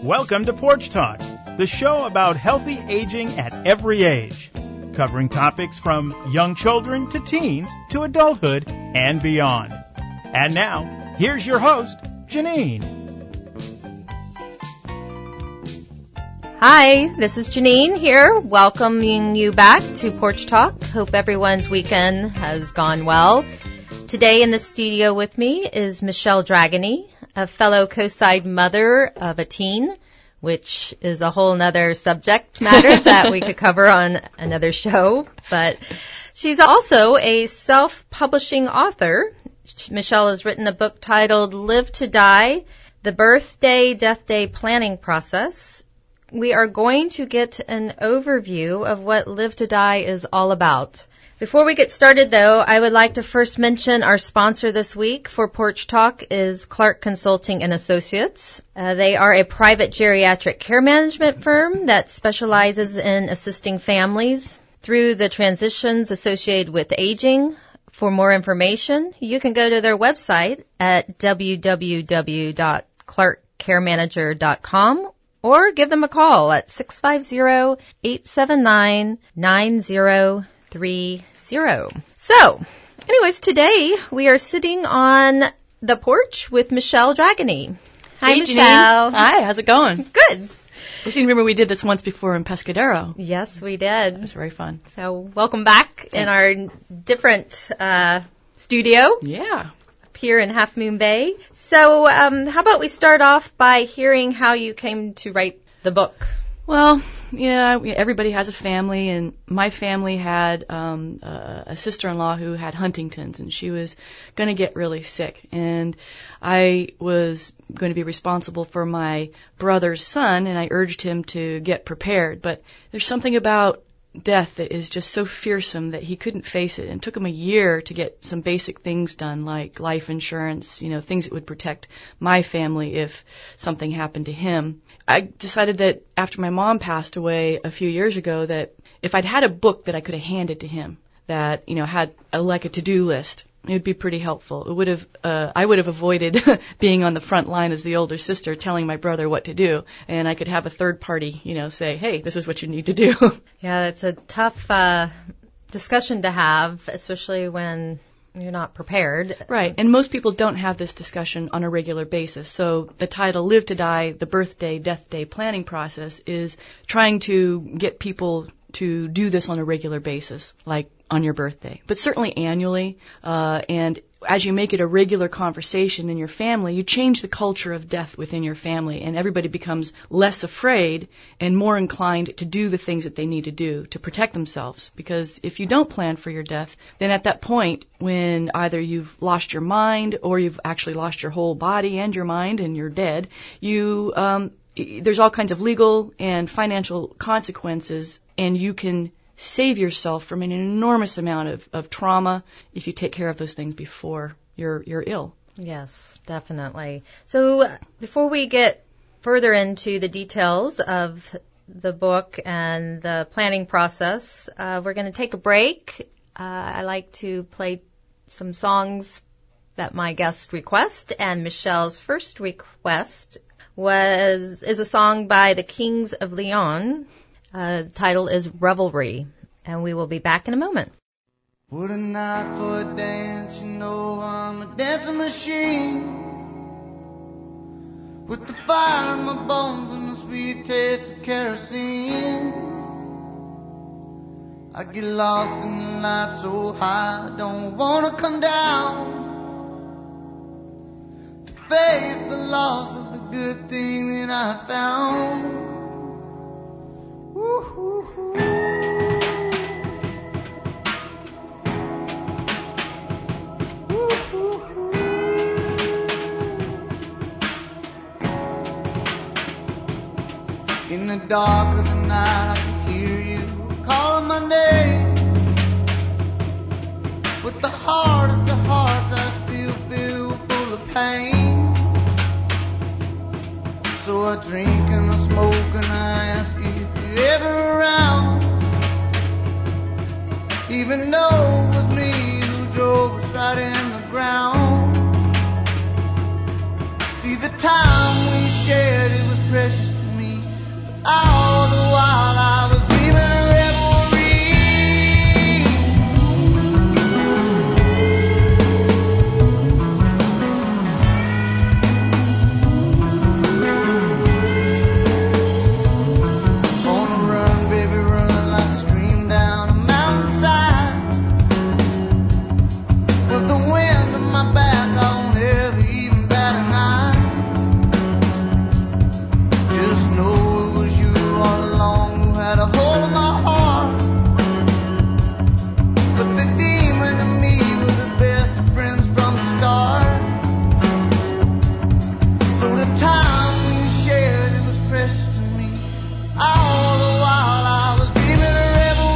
Welcome to Porch Talk, the show about healthy aging at every age, covering topics from young children to teens to adulthood and beyond. And now, here's your host, Janine. Hi, this is Janine here, welcoming you back to Porch Talk. Hope everyone's weekend has gone well. Today in the studio with me is Michelle Dragany, a fellow co-side mother of a teen, which is a whole nother subject matter that we could cover on another show. But she's also a self-publishing author. Michelle has written a book titled Live to Die, The Birthday, Death Day Planning Process. We are going to get an overview of what Live to Die is all about. Before we get started, though, I would like to first mention our sponsor this week for Porch Talk is Clark Consulting and Associates. They are a private geriatric care management firm that specializes in assisting families through the transitions associated with aging. For more information, you can go to their website at www.clarkcaremanager.com or give them a call at 650-879-9030. So, anyways, today we are sitting on the porch with Michelle Dragany. Hi, hey, Michelle. Janine. Hi, how's it going? Good. I seem to remember we did this once before in Pescadero. Yes, we did. It was very fun. So, welcome back. Thanks. In our different studio. Yeah. Up here in Half Moon Bay. So, how about we start off by hearing how you came to write the book? Well, yeah, everybody has a family, and my family had a sister-in-law who had Huntington's, and she was going to get really sick. And I was going to be responsible for my brother's son, and I urged him to get prepared. But there's something about death that is just so fearsome that he couldn't face it. And it took him a year to get some basic things done, like life insurance, things that would protect my family if something happened to him. I decided that after my mom passed away a few years ago that if I'd had a book that I could have handed to him that, had like a to-do list, it would be pretty helpful. It would have, I would have avoided being on the front line as the older sister telling my brother what to do. And I could have a third party, say, hey, this is what you need to do. Yeah, it's a tough discussion to have, especially when you're not prepared. Right. And most people don't have this discussion on a regular basis. So the title, Live to Die, the Birthday, Death Day Planning Process, is trying to get people to do this on a regular basis, like on your birthday, but certainly annually. And as you make it a regular conversation in your family, you change the culture of death within your family, and everybody becomes less afraid and more inclined to do the things that they need to do to protect themselves. Because if you don't plan for your death, then at that point, when either you've lost your mind or you've actually lost your whole body and your mind and you're dead, there's all kinds of legal and financial consequences, and you can save yourself from an enormous amount of trauma if you take care of those things before you're ill. Yes, definitely. So before we get further into the details of the book and the planning process, we're going to take a break. I like to play some songs that my guests request, and Michelle's first request is a song by the Kings of Leon. The title is Revelry, and we will be back in a moment. What a night for a dance, I'm a dancing machine. With the fire in my bones and the sweet taste of kerosene. I get lost in the light so high, I don't wanna come down. To face the loss of the good thing that I found. In the dark of the night I can hear you calling my name. With the hardest of hearts I still feel full of pain. So I drink and I smoke and I ask you if you're ever around. Even though it was me who drove us right in the ground. See, the time we shared, it was precious All the while I was dreaming of revelry. On a run, baby, run like a stream down a mountainside. With the wind on my back, I won't ever even bat an eye. Just know it was you all along who had a hold of my heart. But the demon and me were the best of friends from the start. So the time we shared, it was precious to me. All the while I was dreaming of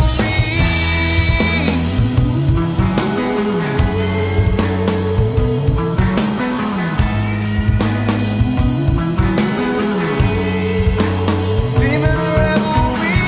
dreaming of revelry.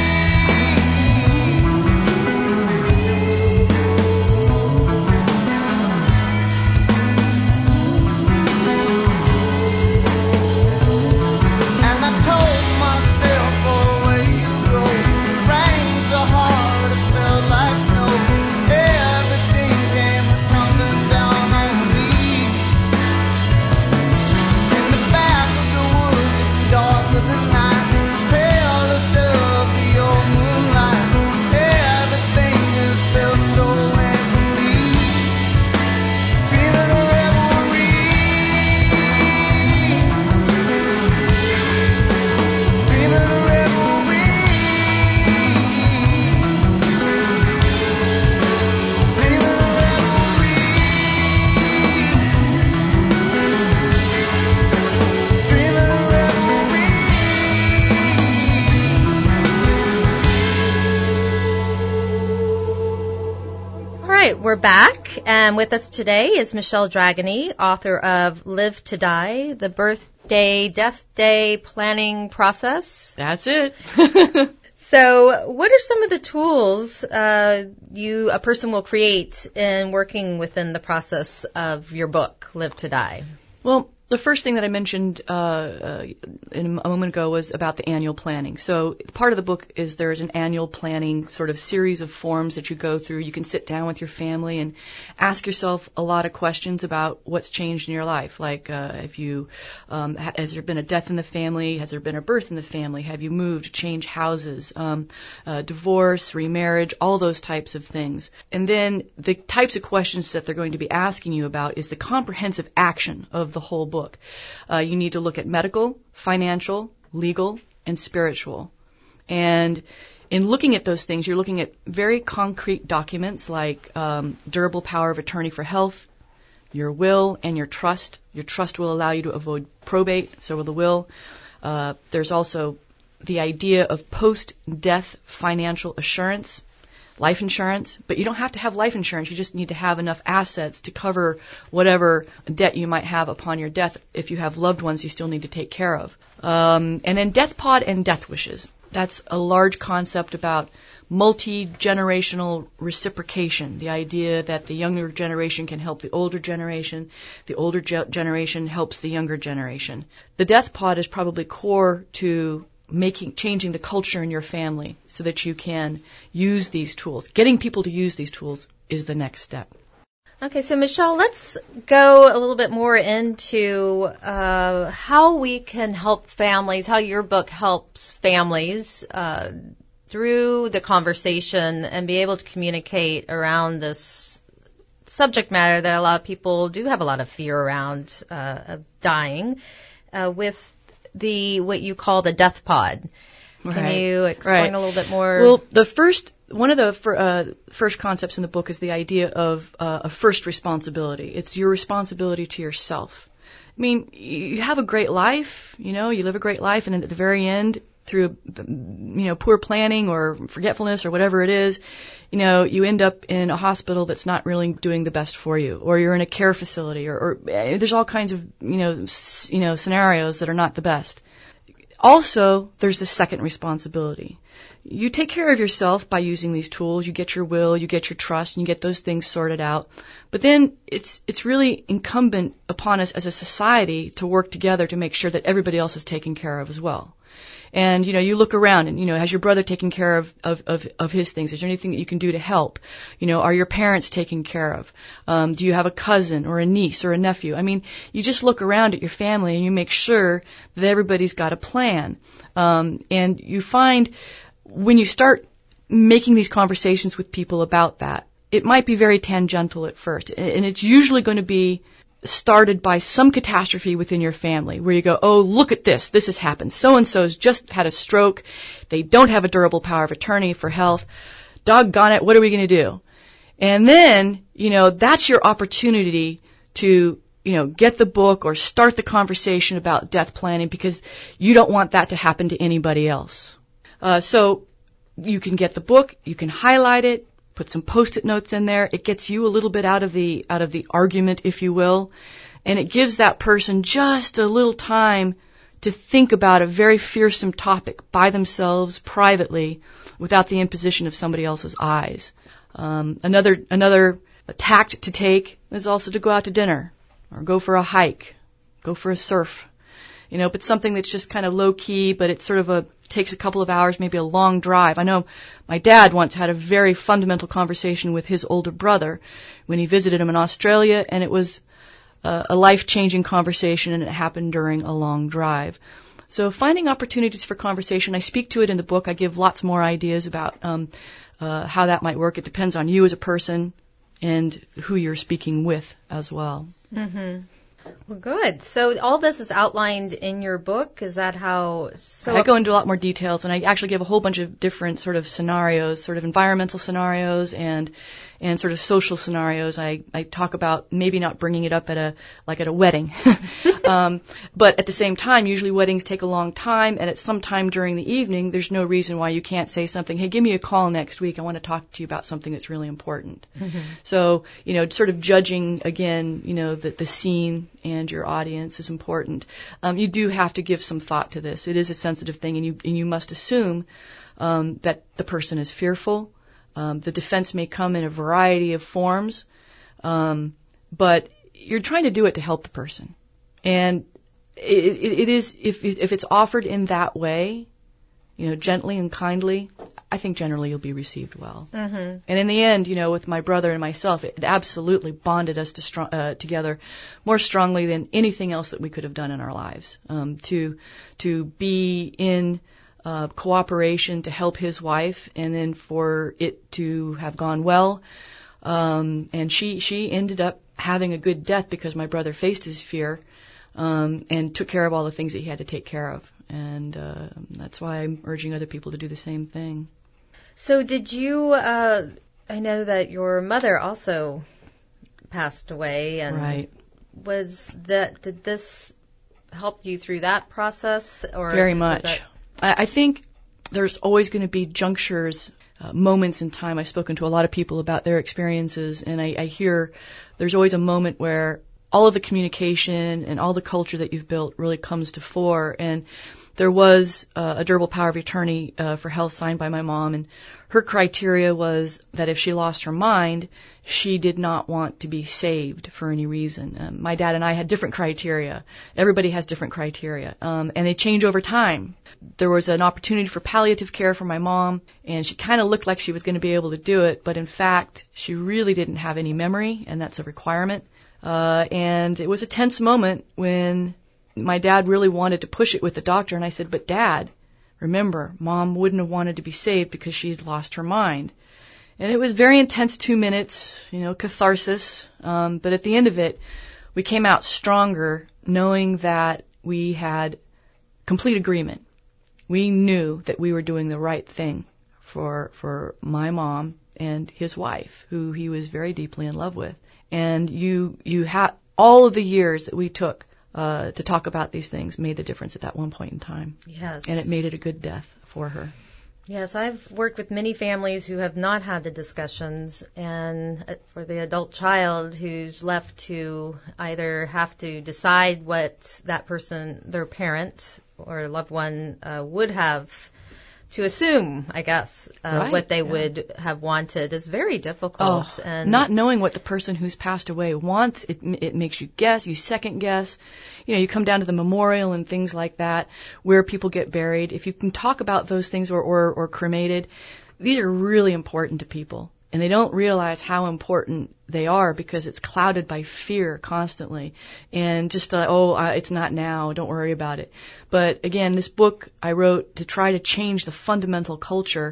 And I told myself, oh, where you go, it rained so hard it felt like snow. Everything came tumbling down on me. In the back of the woods, dark of the night, palest of the old moonlight. Everything just felt so incomplete. Dreaming of revelry. Dreaming of revelry. Dreaming of revelry. Dreaming of revelry. All right, we're back, and with us today is Michelle Dragany, author of Live to Die, The Birthday, Death Day Planning Process. That's it. So what are some of the tools a person will create in working within the process of your book, Live to Die? Well, the first thing that I mentioned a moment ago was about the annual planning. So part of the book is there's an annual planning sort of series of forms that you go through. You can sit down with your family and ask yourself a lot of questions about what's changed in your life. Like if you has there been a death in the family? Has there been a birth in the family? Have you moved, changed houses, divorce, remarriage, all those types of things. And then the types of questions that they're going to be asking you about is the comprehensive action of the whole book. You need to look at medical, financial, legal, and spiritual. And in looking at those things, you're looking at very concrete documents like durable power of attorney for health, your will, and your trust. Your trust will allow you to avoid probate, so will the will. There's also the idea of post-death financial assurance, life insurance, but you don't have to have life insurance. You just need to have enough assets to cover whatever debt you might have upon your death. If you have loved ones you still need to take care of. And then death pod and death wishes. That's a large concept about multi-generational reciprocation, the idea that the younger generation can help the older generation generation helps the younger generation. The death pod is probably core to changing the culture in your family so that you can use these tools. Getting people to use these tools is the next step. Okay, so Michelle, let's go a little bit more into how we can help families, how your book helps families through the conversation and be able to communicate around this subject matter that a lot of people do have a lot of fear around of dying with what you call the death pod. Can you explain a little bit more? Well, one of the first concepts in the book is the idea of a first responsibility. It's your responsibility to yourself. I mean, you have a great life, you live a great life, and then at the very end, through, poor planning or forgetfulness or whatever it is, you end up in a hospital that's not really doing the best for you, or you're in a care facility, or there's all kinds of, scenarios that are not the best. Also, there's the second responsibility. You take care of yourself by using these tools. You get your will, you get your trust, and you get those things sorted out. But then it's really incumbent upon us as a society to work together to make sure that everybody else is taken care of as well. And, you look around and, has your brother taken care of his things? Is there anything that you can do to help? Are your parents taken care of? Do you have a cousin or a niece or a nephew? I mean, you just look around at your family and you make sure that everybody's got a plan. And you find when you start making these conversations with people about that, it might be very tangential at first. And it's usually going to be started by some catastrophe within your family where you go, oh, look at this. This has happened. So-and-so's just had a stroke. They don't have a durable power of attorney for health. Doggone it. What are we going to do? And then, that's your opportunity to, get the book or start the conversation about death planning because you don't want that to happen to anybody else. So you can get the book. You can highlight it. Put some Post-it notes in there. It gets you a little bit out of the argument, if you will, and it gives that person just a little time to think about a very fearsome topic by themselves, privately, without the imposition of somebody else's eyes. Another tact to take is also to go out to dinner, or go for a hike, go for a surf. But something that's just kind of low key, but it sort of takes a couple of hours, maybe a long drive. I know my dad once had a very fundamental conversation with his older brother when he visited him in Australia, and it was a life-changing conversation, and it happened during a long drive. So finding opportunities for conversation, I speak to it in the book. I give lots more ideas about how that might work. It depends on you as a person and who you're speaking with as well. Mm-hmm. Well, good. So all this is outlined in your book. Is that how? So I go into a lot more details, and I actually give a whole bunch of different sort of scenarios, sort of environmental scenarios and sort of social scenarios. I talk about maybe not bringing it up at a wedding, but at the same time, usually weddings take a long time, and at some time during the evening, there's no reason why you can't say something. Hey, give me a call next week. I want to talk to you about something that's really important. Mm-hmm. So sort of judging again, the scene and your audience is important. You do have to give some thought to this. It is a sensitive thing, and you must assume that the person is fearful. The defense may come in a variety of forms, but you're trying to do it to help the person. And it is, if it's offered in that way, gently and kindly, I think generally you'll be received well. Mm-hmm. And in the end, with my brother and myself, it absolutely bonded us together more strongly than anything else that we could have done in our lives. To be in cooperation to help his wife, and then for it to have gone well. And she ended up having a good death because my brother faced his fear and took care of all the things that he had to take care of. And that's why I'm urging other people to do the same thing. So did you, I know that your mother also passed away. And right. Did this help you through that process? Or very much. I think there's always going to be junctures, moments in time. I've spoken to a lot of people about their experiences, and I hear there's always a moment where all of the communication and all the culture that you've built really comes to fore. And there was a durable power of attorney for health signed by my mom, and her criteria was that if she lost her mind, she did not want to be saved for any reason. My dad and I had different criteria. Everybody has different criteria, and they change over time. There was an opportunity for palliative care for my mom, and she kind of looked like she was going to be able to do it, but in fact, she really didn't have any memory, and that's a requirement. And it was a tense moment when my dad really wanted to push it with the doctor, and I said, but Dad, remember, Mom wouldn't have wanted to be saved because she had lost her mind. And it was very intense 2 minutes, catharsis, but at the end of it, we came out stronger knowing that we had complete agreement. We knew that we were doing the right thing for my mom and his wife, who he was very deeply in love with. And you had all of the years that we took to talk about these things made the difference at that one point in time. Yes. And it made it a good death for her. Yes, I've worked with many families who have not had the discussions, and for the adult child who's left to either have to decide what that person, their parent or loved one, would have to assume, I guess, Right, what they yeah. would have wanted is very difficult. And Not knowing what the person who's passed away wants, it makes you guess, you second guess. You know, you come down to the memorial and things like that, where people get buried. If you can talk about those things or cremated, these are really important to people. And they don't realize how important they are because it's clouded by fear constantly. And just, it's not now, don't worry about it. But again, this book I wrote to try to change the fundamental culture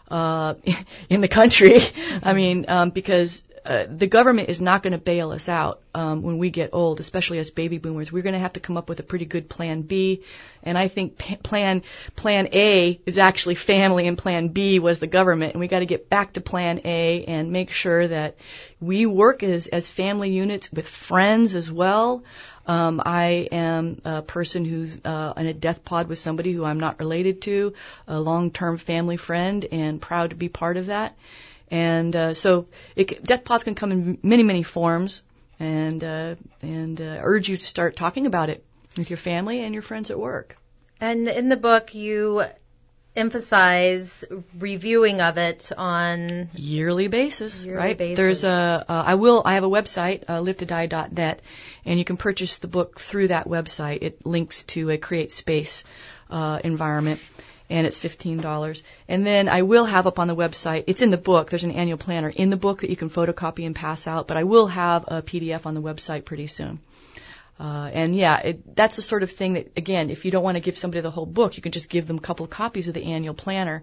in the country. I mean, because the government is not going to bail us out when we get old, especially as baby boomers. We're going to have to come up with a pretty good plan B. And I think plan A is actually family and plan B was the government. And we got to get back to plan A and make sure that we work as family units with friends as well. I am a person who's in a death pod with somebody who I'm not related to, a long-term family friend, and proud to be part of that. And so death pods can come in many, many forms, and urge you to start talking about it with your family and your friends at work. And in the book, you emphasize reviewing of it on yearly basis, right? Basis. There's I have a website, livetodie.net, and you can purchase the book through that website. It links to a Create Space environment, and it's $15. And then I will have up on the website, it's in the book, there's an annual planner in the book that you can photocopy and pass out, but I will have a PDF on the website pretty soon. That's the sort of thing that, again, if you don't want to give somebody the whole book, you can just give them a couple of copies of the annual planner,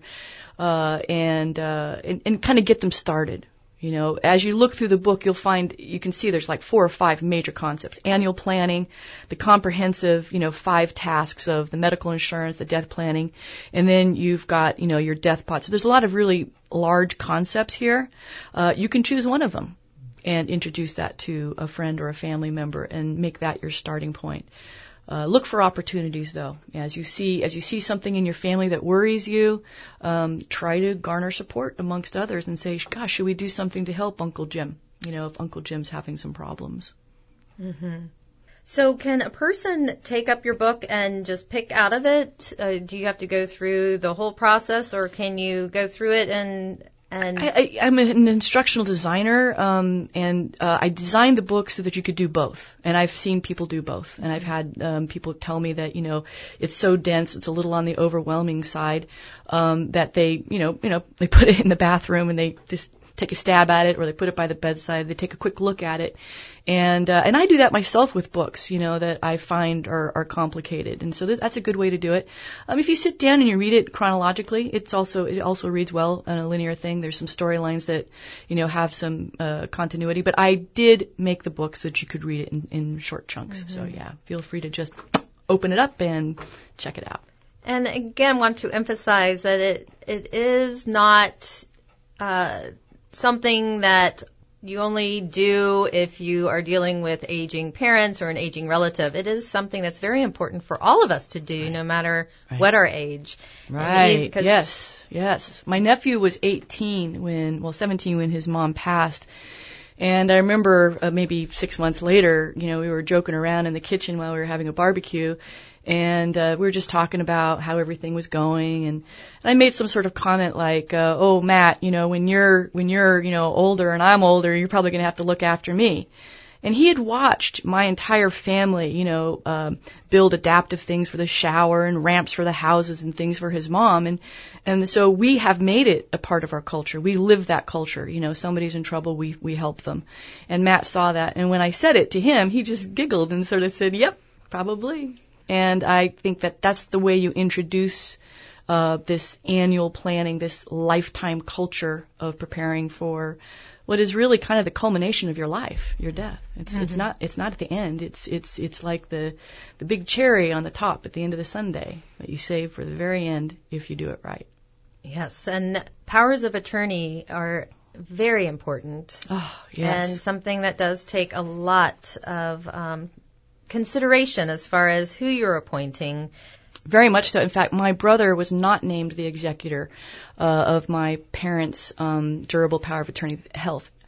and kind of get them started. You know, as you look through the book, you can see there's like 4 or 5 major concepts. Annual planning, the comprehensive, 5 tasks of the medical insurance, the death planning, and then you've got, your death pod. So there's a lot of really large concepts here. You can choose one of them and introduce that to a friend or a family member and make that your starting point. Look for opportunities, though. As you see something in your family that worries you, try to garner support amongst others and say, gosh, should we do something to help Uncle Jim? If Uncle Jim's having some problems. Mm-hmm. So can a person take up your book and just pick out of it? Do you have to go through the whole process, or can you go through it and I'm an instructional designer, and I designed the book so that you could do both. And I've seen people do both. And I've had people tell me that, it's so dense, it's a little on the overwhelming side, that they put it in the bathroom and they just take a stab at it, or they put it by the bedside, they take a quick look at it. And I do that myself with books, that I find are complicated. And so that's a good way to do it. If you sit down and you read it chronologically, it also reads well on a linear thing. There's some storylines that, have some continuity. But I did make the book so that you could read it in short chunks. Mm-hmm. So yeah, feel free to just open it up and check it out. And again, want to emphasize that it is not something that you only do if you are dealing with aging parents or an aging relative. It is something that's very important for all of us to do, no matter what our age. Right. Yes. My nephew was 17 when his mom passed. And I remember maybe 6 months later, we were joking around in the kitchen while we were having a barbecue. And we were just talking about how everything was going, and I made some sort of comment like, "Oh, Matt, when you're older and I'm older, you're probably going to have to look after me." And he had watched my entire family, build adaptive things for the shower and ramps for the houses and things for his mom, and so we have made it a part of our culture. We live that culture. Somebody's in trouble, we help them. And Matt saw that, and when I said it to him, he just giggled and sort of said, "Yep, probably." And I think that that's the way you introduce this annual planning, this lifetime culture of preparing for what is really kind of the culmination of your life, your death. It's not at the end. It's like the big cherry on the top at the end of the sundae that you save for the very end if you do it right. Yes, and powers of attorney are very important. Oh, yes. And something that does take a lot of consideration as far as who you're appointing. Very much so. In fact, my brother was not named the executor of my parents' durable power of attorney health.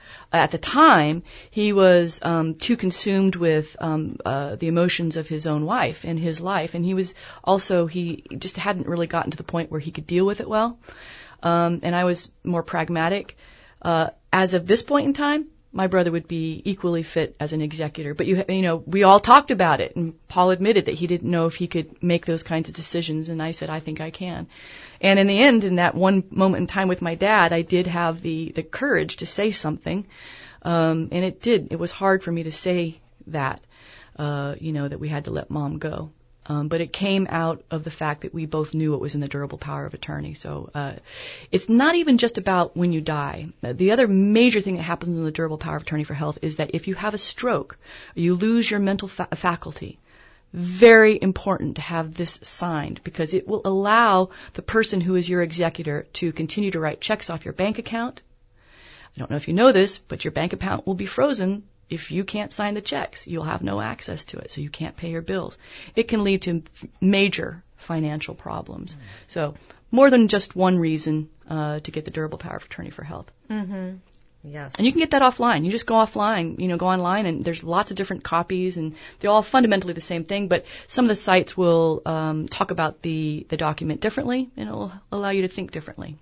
at the time, he was too consumed with the emotions of his own wife and his life, and he just hadn't really gotten to the point where he could deal with it well. And I was more pragmatic. As of this point in time, my brother would be equally fit as an executor. But we all talked about it, and Paul admitted that he didn't know if he could make those kinds of decisions, and I said, I think I can. And in the end, in that one moment in time with my dad, I did have the courage to say something, and it was hard for me to say that, that we had to let Mom go. But it came out of the fact that we both knew it was in the durable power of attorney. So it's not even just about when you die. The other major thing that happens in the durable power of attorney for health is that if you have a stroke, or you lose your mental faculty, very important to have this signed, because it will allow the person who is your executor to continue to write checks off your bank account. I don't know if you know this, but your bank account will be frozen if you can't sign the checks. You'll have no access to it, so you can't pay your bills. It can lead to major financial problems. So more than just one reason to get the durable power of attorney for health. Mm-hmm. Yes. And you can get that offline. You just go offline, go online, and there's lots of different copies, and they're all fundamentally the same thing, but some of the sites will talk about the document differently, and it'll allow you to think differently.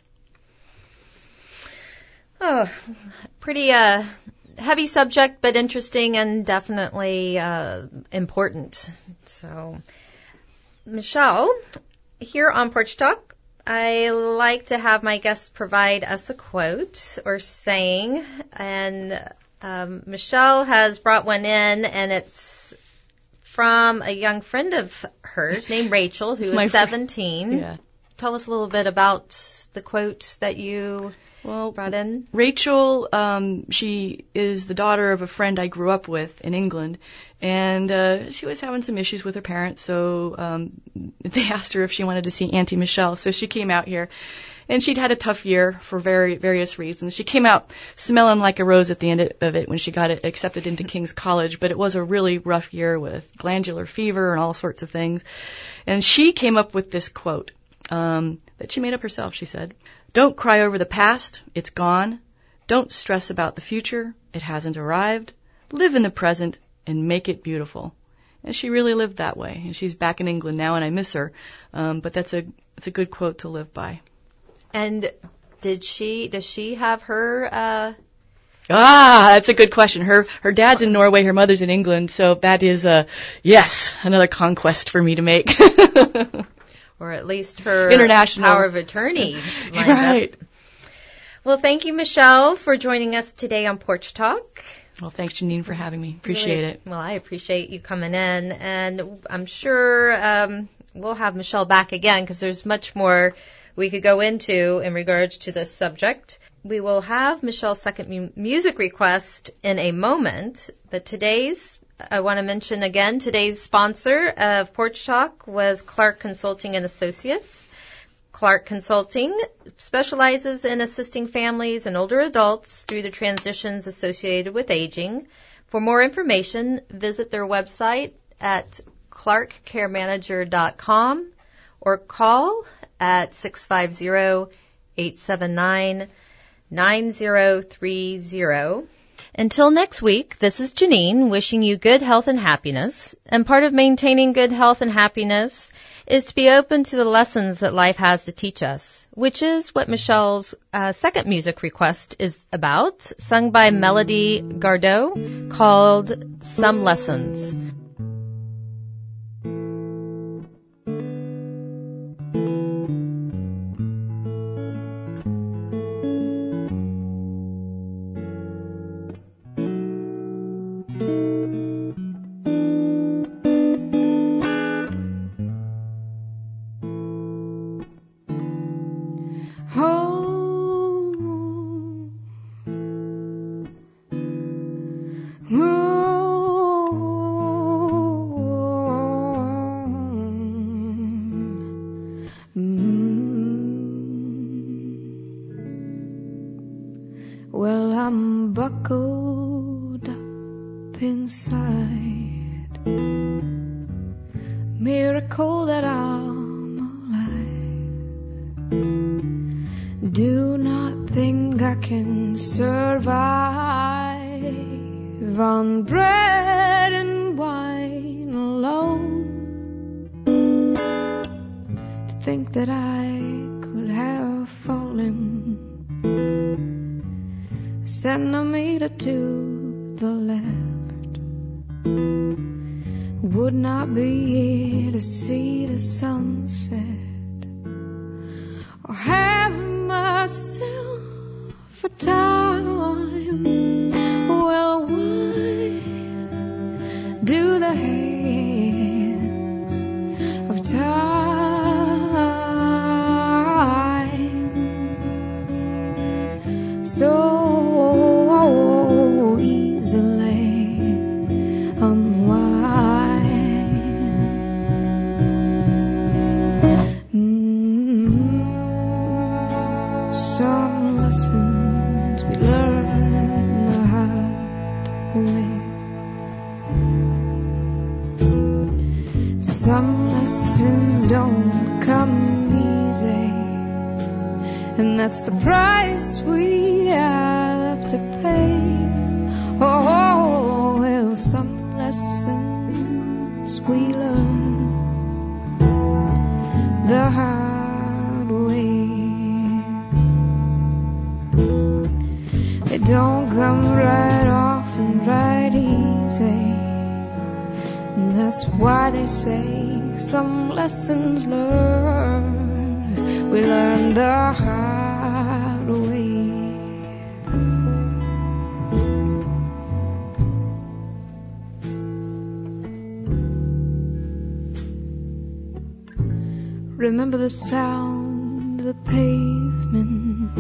Oh, pretty heavy subject, but interesting and definitely important. So, Michelle, here on Porch Talk, I like to have my guests provide us a quote or saying, and Michelle has brought one in, and it's from a young friend of hers named Rachel, who is 17. Yeah. Tell us a little bit about the quote that you brought in. Rachel, she is the daughter of a friend I grew up with in England, and she was having some issues with her parents, so they asked her if she wanted to see Auntie Michelle. So she came out here, and she'd had a tough year for various reasons. She came out smelling like a rose at the end of it when she got accepted into King's College, but it was a really rough year with glandular fever and all sorts of things. And she came up with this quote that she made up herself. She said, "Don't cry over the past, it's gone. Don't stress about the future, it hasn't arrived. Live in the present and make it beautiful." And she really lived that way. And she's back in England now, and I miss her. But it's a good quote to live by. And does she have her that's a good question. Her dad's in Norway, her mother's in England, so that is another conquest for me to make. Or at least her international power of attorney. Right. Well, thank you, Michelle, for joining us today on Porch Talk. Well, thanks, Janine, for having me. Appreciate it. Well, I appreciate you coming in, and I'm sure we'll have Michelle back again because there's much more we could go into in regards to this subject. We will have Michelle's second music request in a moment, but I want to mention again, today's sponsor of Porch Talk was Clark Consulting and Associates. Clark Consulting specializes in assisting families and older adults through the transitions associated with aging. For more information, visit their website at clarkcaremanager.com or call at 650-879-9030. Until next week, this is Janine wishing you good health and happiness. And part of maintaining good health and happiness is to be open to the lessons that life has to teach us, which is what Michelle's second music request is about, sung by Melody Gardot, called Some Lessons. Well, I'm buckled up inside. Miracle that I'm alive. Do not think I can survive. live on bread and wine alone. To think that I could have fallen a centimeter to the left, would not be here to see the sunset or have myself a time. Well, why do the hands of time so easily unwind? Some lessons we learn the hard way. Some lessons don't come easy, and that's the price we have to pay. Oh, well, some lessons we learn the hard way. They don't come right off and right easy, and that's why they say some lessons learned, we learn the hard way. Remember the sound of the pavement,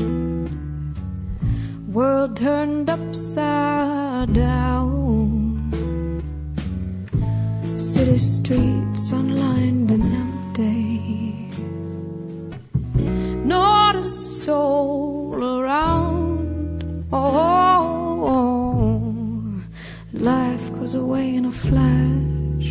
world turned upside down, city streets unlined and empty, not a soul around. Oh, life goes away in a flash,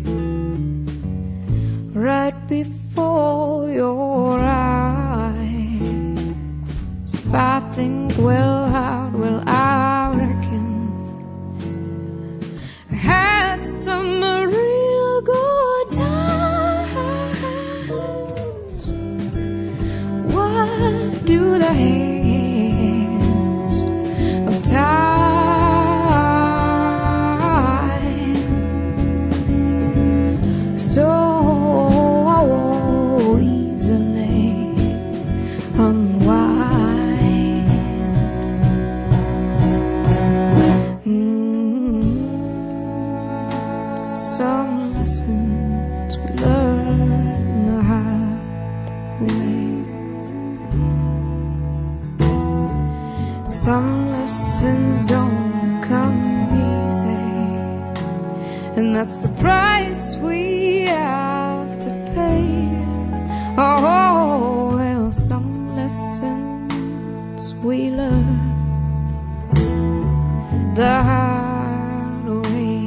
right before your eyes. If I think well hard, well I reckon I had some real good times. What do the hands of time so easily unwind? Some lessons we learn the hard way. Some lessons don't come easy, and that's the price we have to pay. Oh, well, some lessons we learn the hard way.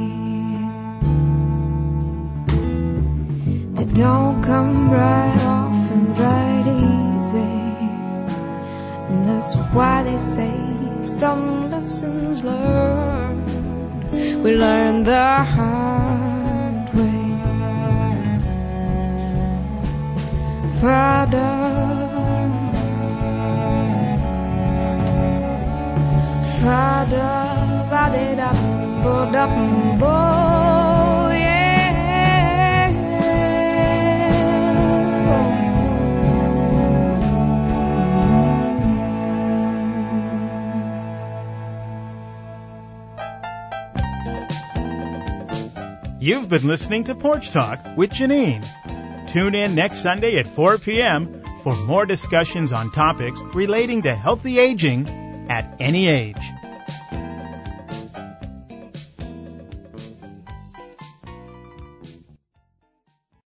They don't come right off and right easy, and that's why they say some lessons learned, we learn the hard way. Father, ba-de-da-bo-da-bo, yeah. You've been listening to Porch Talk with Janine. Tune in next Sunday at 4 p.m. for more discussions on topics relating to healthy aging at any age.